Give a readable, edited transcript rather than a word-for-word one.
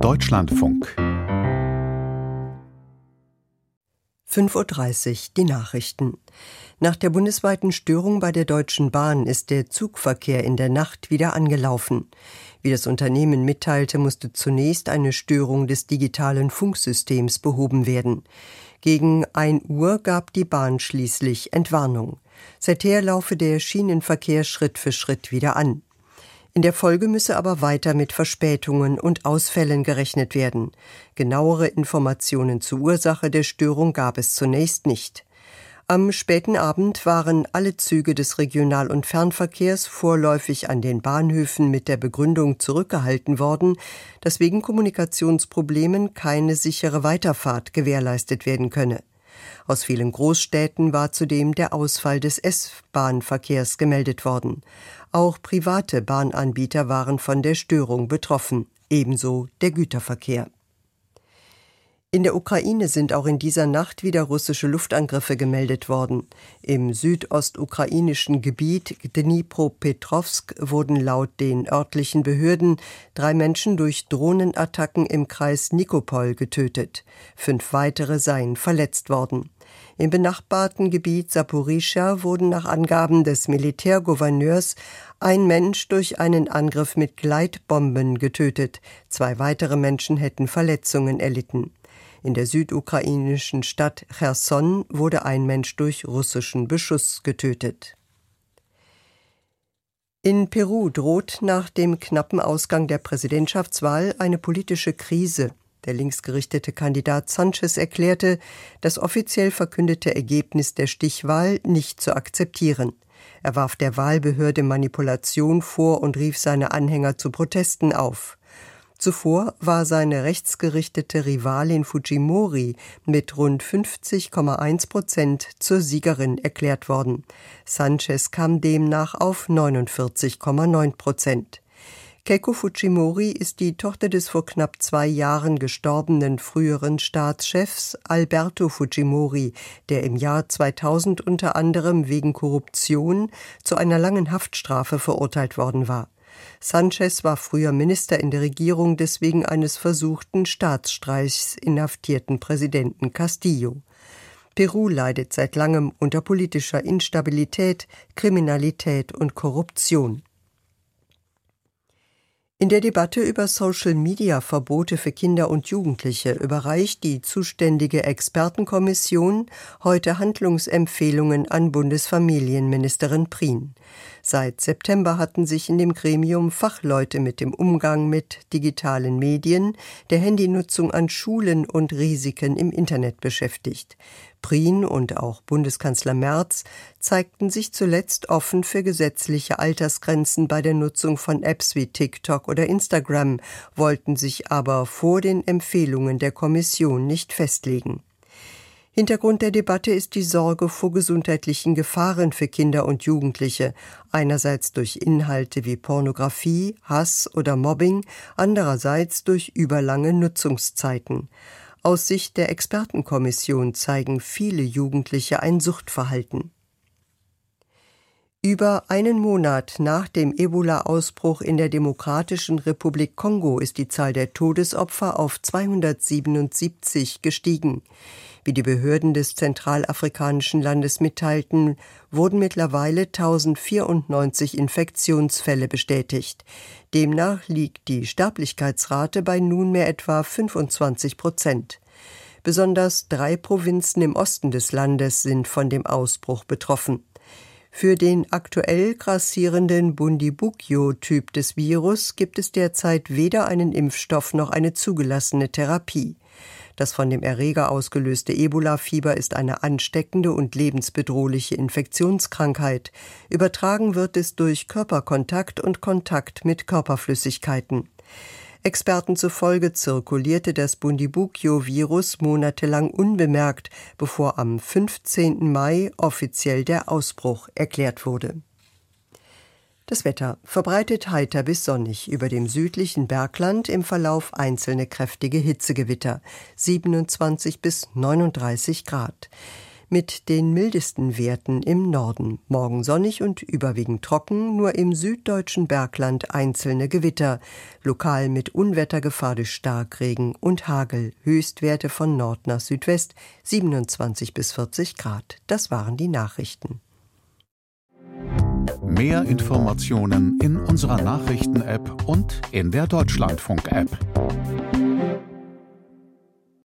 Deutschlandfunk 5:30 Uhr, die Nachrichten. Nach der bundesweiten Störung bei der Deutschen Bahn ist der Zugverkehr in der Nacht wieder angelaufen. Wie das Unternehmen mitteilte, musste zunächst eine Störung des digitalen Funksystems behoben werden. Gegen 1 Uhr gab die Bahn schließlich Entwarnung. Seither laufe der Schienenverkehr Schritt für Schritt wieder an. In der Folge müsse aber weiter mit Verspätungen und Ausfällen gerechnet werden. Genauere Informationen zur Ursache der Störung gab es zunächst nicht. Am späten Abend waren alle Züge des Regional- und Fernverkehrs vorläufig an den Bahnhöfen mit der Begründung zurückgehalten worden, dass wegen Kommunikationsproblemen keine sichere Weiterfahrt gewährleistet werden könne. Aus vielen Großstädten war zudem der Ausfall des S-Bahn-Verkehrs gemeldet worden. Auch private Bahnanbieter waren von der Störung betroffen, ebenso der Güterverkehr. In der Ukraine sind auch in dieser Nacht wieder russische Luftangriffe gemeldet worden. Im südostukrainischen Gebiet Dnipropetrovsk wurden laut den örtlichen Behörden 3 Menschen durch Drohnenattacken im Kreis Nikopol getötet. 5 weitere seien verletzt worden. Im benachbarten Gebiet Saporischschja wurden nach Angaben des Militärgouverneurs 1 Mensch durch einen Angriff mit Gleitbomben getötet. 2 weitere Menschen hätten Verletzungen erlitten. In der südukrainischen Stadt Cherson wurde 1 Mensch durch russischen Beschuss getötet. In Peru droht nach dem knappen Ausgang der Präsidentschaftswahl eine politische Krise. Der linksgerichtete Kandidat Sánchez erklärte, das offiziell verkündete Ergebnis der Stichwahl nicht zu akzeptieren. Er warf der Wahlbehörde Manipulation vor und rief seine Anhänger zu Protesten auf. Zuvor war seine rechtsgerichtete Rivalin Fujimori mit rund 50,1% zur Siegerin erklärt worden. Sánchez kam demnach auf 49,9%. Keiko Fujimori ist die Tochter des vor knapp 2 Jahren gestorbenen früheren Staatschefs Alberto Fujimori, der im Jahr 2000 unter anderem wegen Korruption zu einer langen Haftstrafe verurteilt worden war. Sánchez war früher Minister in der Regierung des wegen eines versuchten Staatsstreichs inhaftierten Präsidenten Castillo. Peru leidet seit langem unter politischer Instabilität, Kriminalität und Korruption. In der Debatte über Social-Media-Verbote für Kinder und Jugendliche überreicht die zuständige Expertenkommission heute Handlungsempfehlungen an Bundesfamilienministerin Prien. Seit September hatten sich in dem Gremium Fachleute mit dem Umgang mit digitalen Medien, der Handynutzung an Schulen und Risiken im Internet beschäftigt. Prien und auch Bundeskanzler Merz zeigten sich zuletzt offen für gesetzliche Altersgrenzen bei der Nutzung von Apps wie TikTok oder Instagram, wollten sich aber vor den Empfehlungen der Kommission nicht festlegen. Hintergrund der Debatte ist die Sorge vor gesundheitlichen Gefahren für Kinder und Jugendliche, einerseits durch Inhalte wie Pornografie, Hass oder Mobbing, andererseits durch überlange Nutzungszeiten. Aus Sicht der Expertenkommission zeigen viele Jugendliche ein Suchtverhalten. Über einen Monat nach dem Ebola-Ausbruch in der Demokratischen Republik Kongo ist die Zahl der Todesopfer auf 277 gestiegen. Wie die Behörden des zentralafrikanischen Landes mitteilten, wurden mittlerweile 1094 Infektionsfälle bestätigt. Demnach liegt die Sterblichkeitsrate bei nunmehr etwa 25%. Besonders 3 Provinzen im Osten des Landes sind von dem Ausbruch betroffen. Für den aktuell grassierenden Bundibugyo-Typ des Virus gibt es derzeit weder einen Impfstoff noch eine zugelassene Therapie. Das von dem Erreger ausgelöste Ebola-Fieber ist eine ansteckende und lebensbedrohliche Infektionskrankheit. Übertragen wird es durch Körperkontakt und Kontakt mit Körperflüssigkeiten. Experten zufolge zirkulierte das Bundibugyo-Virus monatelang unbemerkt, bevor am 15. Mai offiziell der Ausbruch erklärt wurde. Das Wetter: verbreitet heiter bis sonnig, über dem südlichen Bergland im Verlauf einzelne kräftige Hitzegewitter, 27 bis 39 Grad. mit den mildesten Werten im Norden. Morgen sonnig und überwiegend trocken, nur im süddeutschen Bergland einzelne Gewitter, lokal mit Unwettergefahr durch Starkregen und Hagel. Höchstwerte von Nord nach Südwest 27 bis 40 Grad. Das waren die Nachrichten. Mehr Informationen in unserer Nachrichten-App und in der Deutschlandfunk-App.